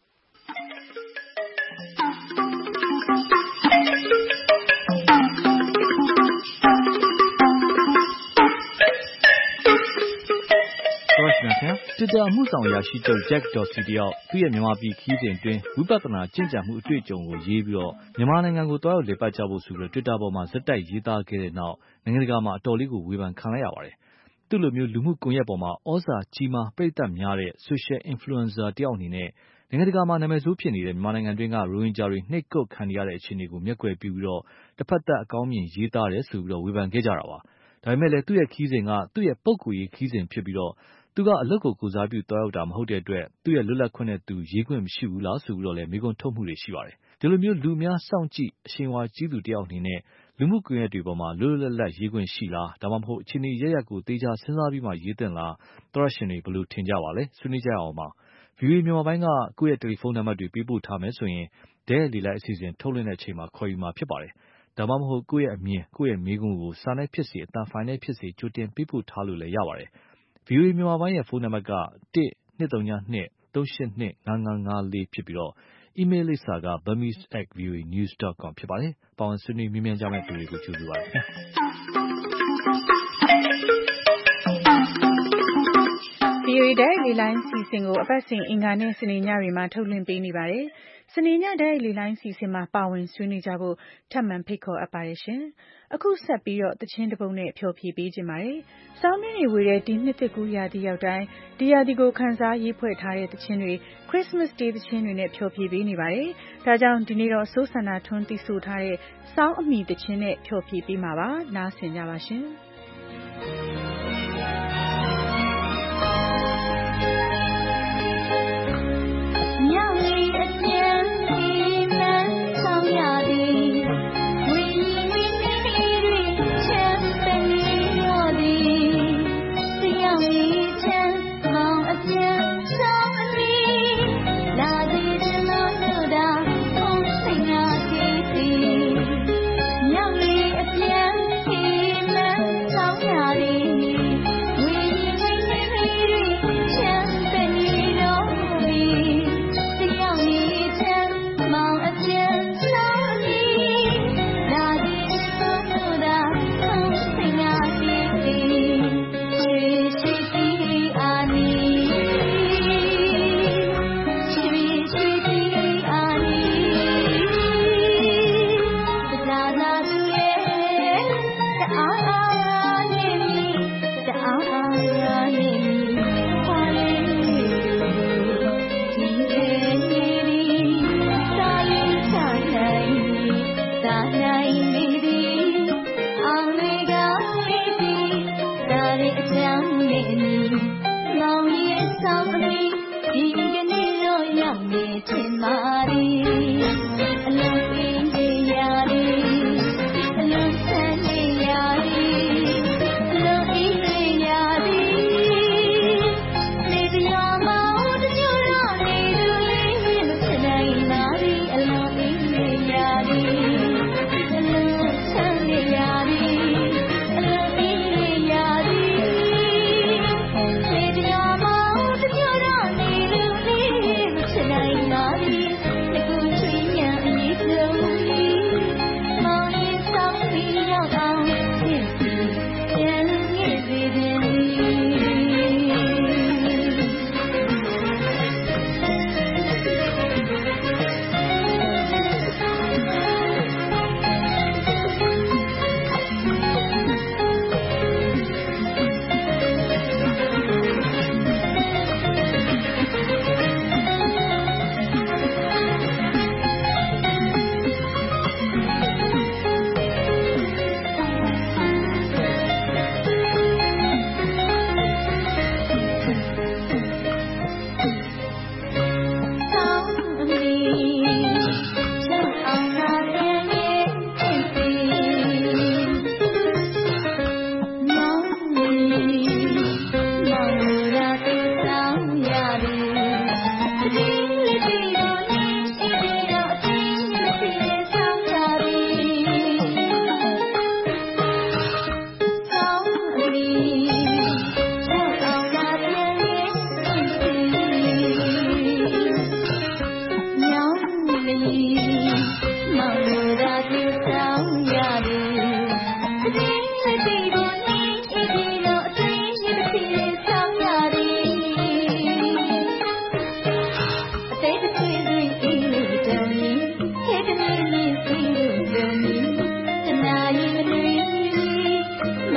Twitter အမှုဆောင်အရာရှိချုပ် Jack Dorsey တယောက်သူ့ရဲ့မြန်မာပြည်ခရီးစဉ်အတွင်းဝိပဿနာကျင့်ကြံမှုအတွေ့အကြုံကိုရေးပြီးမြန်မာနိုင်ငံကိုသွားရောက်လည်ပတ်ကြဖို့ဆိုပြီး Twitter ပေါ်မှာဇက်တိုက်ရေးသားခဲ့တဲ့နောက်နိုင်ငံတကာမှာအတော်လေးကိုဝေဖန်ခံလိုက်ရပါတယ်။သူ့လိုမျိုးလူမှုကွန်ရက်ပေါ်မှာဩဇာကြီးမားပရိသတ်များတဲ့ Social Influencer တယောက်အနေနဲ့နိုင်ငံတကာမှာနာမည်ဆိုးဖြစ်နေတဲ့မြန်မာနိုင်ငံတွင်းကရိုဟင်ဂျာတွေနှိပ်ကွပ်ခံနေရတဲ့အခြေအနေကိုမျက်ကွယ်ပြုပြီးတစ်ဖက်သက်အကောင်းမြင်ရေးသားတယ်ဆိုပြီးဝေဖန်ခဲ့ကြတာပါ။ဒါပေမဲ့လည်းသူ့ရဲ့ခရီးစဉ်ကသူ့ရဲ့ပုဂ္ဂိုလ်ရေးခရီးစဉ်ဖြစ်ပြီးသူကအလုပ်ကိုစားပြုသွားရောက်တာမဟုတ်တဲ့အတွက်သူ့ရဲ့လွတ်လပ်ခွင့်နဲ့သူရေးခွင့်မရှိဘူးလားဆိုပြီးလည်းမေးခွန်းထုတ်မှုတွေရှိပါတယ်။ဒီလိုမျိုးလူအများစောင့်ကြည့်အရှိန်အဝါကြီးသူတယောက်အနေနဲ့လူမှုကွန်ရက်တွေပေါ်မှာလွတ်လွတ်လပ်လပ်ရေးခွင့်ရှိလားဒါမှမဟုတ်အခြေအနေရရကိုသေချာစဉ်းစားပြီးမှရေးသင့်လားသောရရှင်တွေဘယ်လိုထင်ကြပါလဲဆွေးနွေးကြရအောင်ပါ။ VOA မြန်မာပိုင်းကကိုယ့်ရဲ့တယ်လီဖုန်းနံပါတ်တွေပေးပို့ထားမယ်ဆိုရင်ဒဲလေလိုက်အစီအစဉ်ထုတ်လွှင့်တဲ့အချိန်မှာခေါ်ယူမှာဖြစ်ပါတယ်။ဒါမှမဟုတ်ကိုယ့်ရဲ့အမြင်ကိုယ့်ရဲ့မေးခွန်းကိုစာနဲ့ဖြစ်စေအသံဖိုင်နဲ့ဖြစ်စေကြိုတင်ပေးပို့ထားလို့လည်းရပါတယ်။ VOA မြန်မာပိုင်းရဲ့ဖုန်းနံပါတ်က1-202-382-5554ဖြစ်ပြီးအီးမေးလ်လိပ်စာက burmese@voanews.com ဖြစ်ပါတယ်။ပါဝင်ဆွေးနွေးမေးမြန်းကြမယ့်သူတွေကိုကြိုဆိုပါရစေ။ VOA တိုက်လေလိုင်းစီစဉ်ကိုအပတ်စဉ်အင်္ဂါနဲ့စနေညတွေမှာထုတ်လွှင့်ပေးနေပါတယ်။စနေညတိုက်လေလိုင်းစီစဉ်မှာပါဝင်ဆွေးနွေးကြဖို့ထပ်မံဖိတ်ခေါ်အပ်ပါတယ်ရှင်။အခုဆက်ပြီးသချင်းတစ်ပုဒ်နဲ့ဖျော်ဖြေပေးခြင်းပါတယ်။ဆောင်းတွင်းတွေဝေတဲ့ဒီနှစ်သစ်ကူးရာသီရောက်တိုင်းဒီရာသီကိုခန်းစားရေးဖွဲ့ထားတဲ့သချင်းတွေ Christmas Day သချင်းတွေနဲ့ဖျော်ဖြေပေးနေပါတယ်။ဒါကြောင့်ဒီနေ့တော့စိုးစန္ဒာထွန်းတီးဆိုထားတဲ့စောင်းအမီသချင်းနဲ့ဖျော်ဖြေပေးမှာပါ။နားဆင်ကြပါရှင်။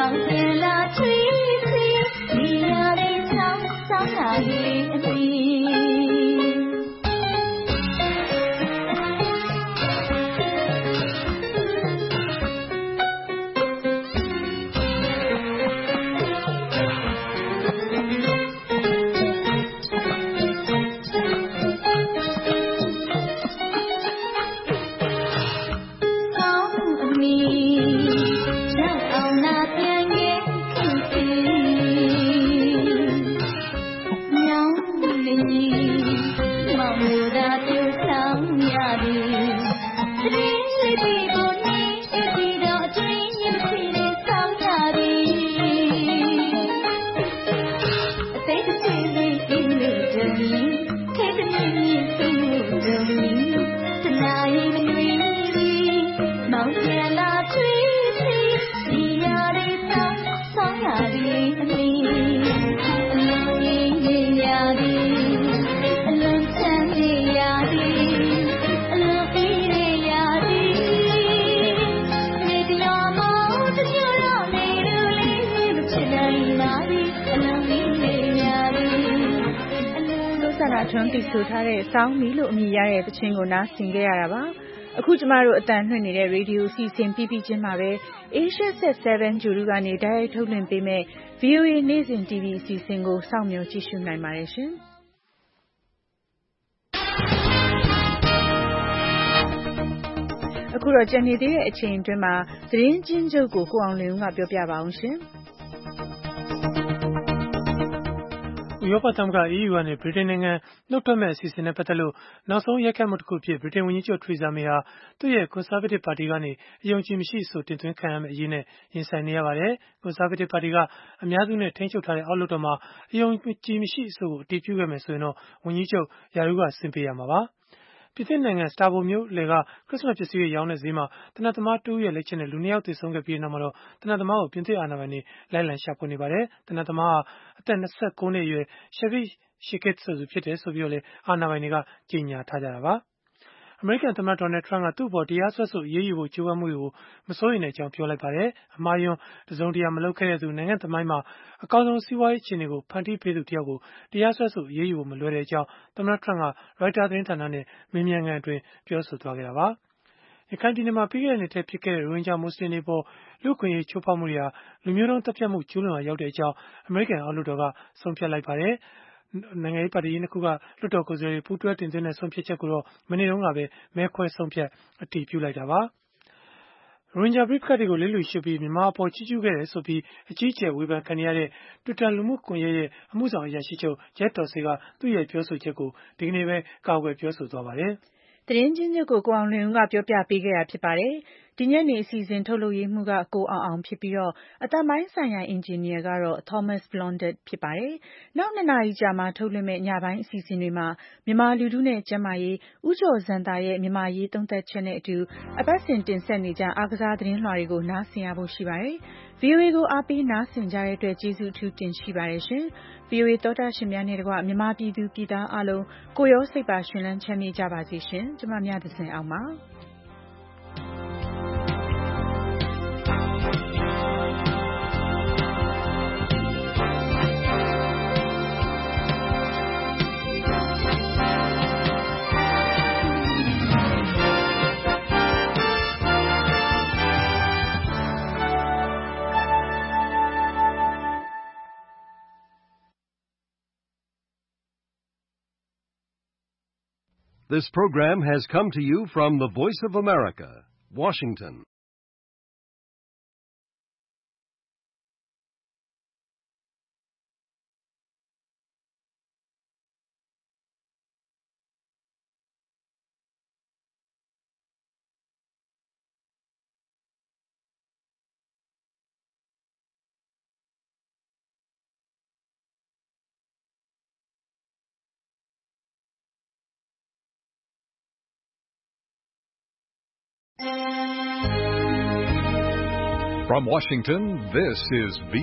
ထွန်းတည်ဆိုထားတဲ့စောင်းမီလို့အမည်ရတဲ့သချင်းကိုနားဆင်ခဲ့ရတာပါအခုကျမတို့အတန်လွှင့်နေတဲ့ရေဒီယိုစီစဉ်ပြီးပြီးချင်းမှာပဲ Asia Set 7 ဂျူရီကနေတိုက်ရိုက်ထုတ်လွှင့်ပေးမဲ့ VOA နေ့စဉ် TV အစီအစဉ်ကိုစောင့်မျှော်ကြည့်ရှုနိုင်ပါတယ်ရှင်အခုတော့ကြံနေသေးတဲ့အချိန်အတွင်းမှာသတင်းချင်းချုပ်ကိုကိုအောင်လင်းဦးကပြောပြပါအောင်ရှင်ဥရောပသမဂ္ဂ EU ကနေဗြိတိန်နိုင်ငံနှုတ်ထွက်မဲ့အစီအစဉ်နဲ့ပတ်သက်လို့နောက်ဆုံးရိုက်ခတ်မှုတစ်ခုဖြစ်ဗြိတိန်ဝန်ကြီးချုပ်ထရီဇာမေဟာသူ့ရဲ့ Conservative ပါတီကနေအယုံကြည်မရှိဆိုတင်သွင်းခံရမယ့်အရေးနဲ့ရင်ဆိုင်နေရပါတယ်။ Conservative ပါတီကအများစုနဲ့ထိန်းချုပ်ထားတဲ့အောက်လွှတ်တော်မှာအယုံကြည်မရှိဆိုကိုအတည်ပြုခဲ့မယ်ဆိုရင်တော့ဝန်ကြီးချုပ်ရာထူးကဆင်းပေးရမှာပါ။ပြင်သစ်နိုင်ငံ Strasbourg မြို့လယ်ကခရစ်စမတ်ပစ္စည်းတွေရောင်းတဲ့ဈေးမှာသေနတ်သမားတဦးရဲ့လက်ချက်နဲ့လူ 2 ယောက်သေဆုံးခဲ့ပြီးနောက်မှာတော့သေနတ်သမားကိုပြင်သစ်အာဏာပိုင်တွေလိုက်လံရှာဖွေနေပါတယ်။သေနတ်သမားဟာအသက်29နှစ်အရွယ် Chevy Chikette ဆိုသူဖြစ်တယ်ဆိုပြီးတော့လည်းအာဏာပိုင်တွေကကြေညာထားကြတာပါ။အမေရိကန်သမ္မတ Donald Trump ကသူ့အပေါ်တရားစွဲဆိုအရေးယူဖို့ကြိုးပမ်းမှုတွေကိုမစိုးရိမ်ကြောင်းပြောလိုက်ပါတယ်။အမှားယွင်းတစုံတရာမလုပ်ခဲ့တဲ့သူနိုင်ငံသမိုင်းမှာအကောင်းဆုံးစီးပွားရေးအခြေအနေကိုဖန်တီးပေးသူတယောက်ကိုတရားစွဲဆိုအရေးယူဖို့မလွယ်ကြောင်းသမ္မတ Trump က Reuters သတင်းဌာနနဲ့မေးမြန်းခန်းအတွင်းပြောဆိုသွားခဲ့တာပါ။ရခိုင်ပြည်နယ်မှာပြီးခဲ့တဲ့နှစ်ထဲဖြစ်ခဲ့တဲ့ရိုဟင်ဂျာမွတ်စလင်တွေပေါ်လူ့အခွင့်အရေးချိုးဖောက်မှုတွေဟာလူမျိုးတုန်းသတ်ဖြတ်မှုကျူးလွန်ရာရောက်ကြောင်းအမေရိကန်အောက်လွှတ်တော်ကဆုံးဖြတ်လိုက်ပါတယ်။နိုင်ငံရေးပါတီကြီးနှစ်ခုကလွှတ်တော်ကိုယ်စားလှယ်တွေပူးတွဲတင်သွင်းတဲ့ဆုံးဖြတ်ချက်ကိုတော့မနေ့တုန်းကပဲမဲခွဲဆုံးဖြတ်အတည်ပြုလိုက်တာပါ။ရိုဟင်ဂျာပဋိပက္ခတွေကိုလစ်လျူရှုပြီးမြန်မာအပေါ်ချီးကျူးခဲ့တယ်ဆိုပြီးအကြီးအကျယ်ဝေဖန်ခံနေရတဲ့ Twitter လူမှုကွန်ရက်ရဲ့အမှုဆောင်အရာရှိချုပ် Jack Dorsey ကသူ့ရဲ့ပြောဆိုချက်ကိုဒီကနေ့ပဲကာကွယ်ပြောဆိုသွားပါတယ်။သတင်းချင်းချုပ်ကိုအောင်လင်းဦးကပြောပြပေးခဲ့တာဖြစ်ပါတယ်။ဒီညနေအစီအစဉ်ထုတ်လုပ်ရေးမှူးကကိုအောင်ဖြစ်ပြီးတော့အသံပိုင်းဆိုင်ရာအင်ဂျင်နီယာကတော့ Thomas Blondett ဖြစ်ပါတယ်။နောက်2နာရီကြာမှထုတ်လွှင့်မဲ့ညပိုင်းအစီအစဉ်တွေမှာမြန်မာလူထုနဲ့ကျန်းမာရေးဦးကျော်ဇံသာရဲ့မြန်မာရေးသုံးသပ်ချက်နဲ့အတူအပတ်စဉ်တင်ဆက်နေကြအားကစားသတင်းလွှာတွေကိုနားဆင်ရဖို့ရှိပါတယ်။ VOA ကိုအားပေးနားဆင်ကြတဲ့အတွက်ကျေးဇူးအထူးတင်ရှိပါတယ်ရှင်။ VOA သောတာရှင်များနဲ့တကွမြန်မာပြည်သူပြည်သားအားလုံးကိုရောစိတ်ပါရှင်လန်းချမ်းမြေ့ကြပါစေရှင်။ကျွန်မမြတ်သဇင်အောင်ပါ။ This program has come to you from the Voice of America, Washington. From Washington, this is